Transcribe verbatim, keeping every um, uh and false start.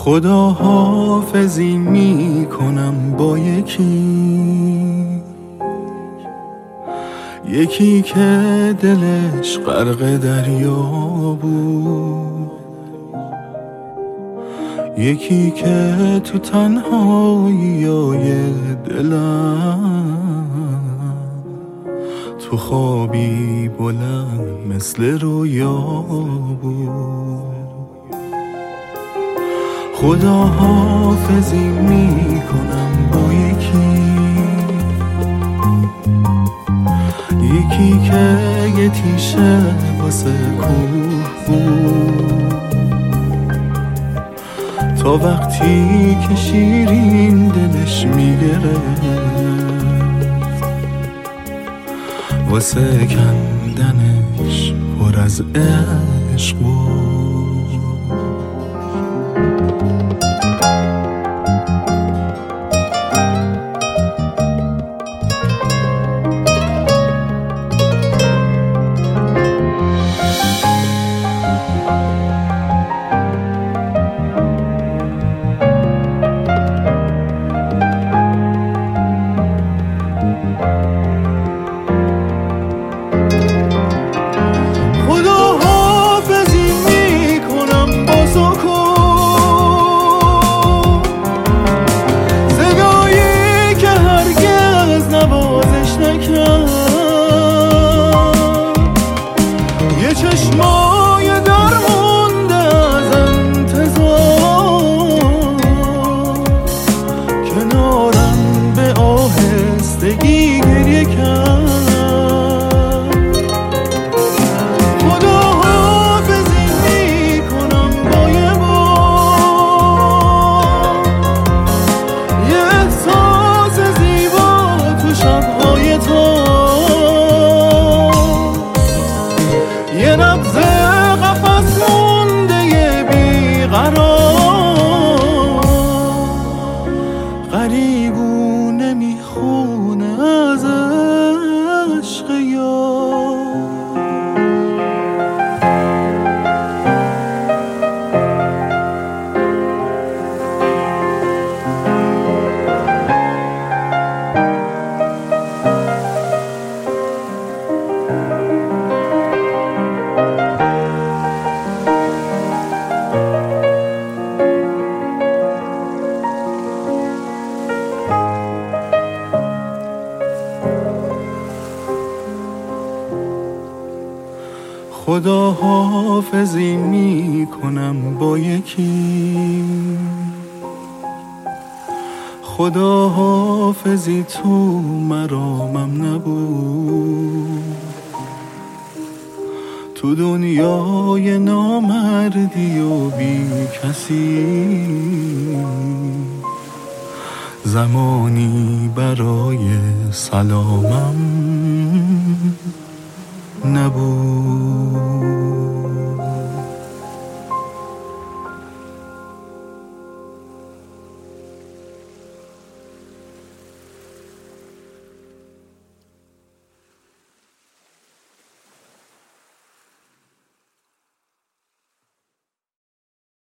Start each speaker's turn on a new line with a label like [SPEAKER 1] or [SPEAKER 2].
[SPEAKER 1] خدا حافظی می کنم با یکی یکی که دلش غرق دریا بود، یکی که تو تنهایی دلم تو خوابی بلند مثل رویا بود. خدا حافظی می کنم با یکی یکی که یه تیشه واسه کوه بود، تا وقتی که شیرین دلش میگرفت واسه کندنش پر از عشق بود. یه چشمای درمونده از انتظار کنارم به آهستگی گریه کرد. خدا حافظی می کنم با یه بار یه احساس زیبا تو شبهای تو، یه نبض قفس مونده یه بیقرار غریبونه میخونه از عشق یار. خدا حافظی می کنم با یکی خدا حافظی تو مرامم نبود، تو دنیای نامردی و بی کسی زمانی برای سلامم نبود.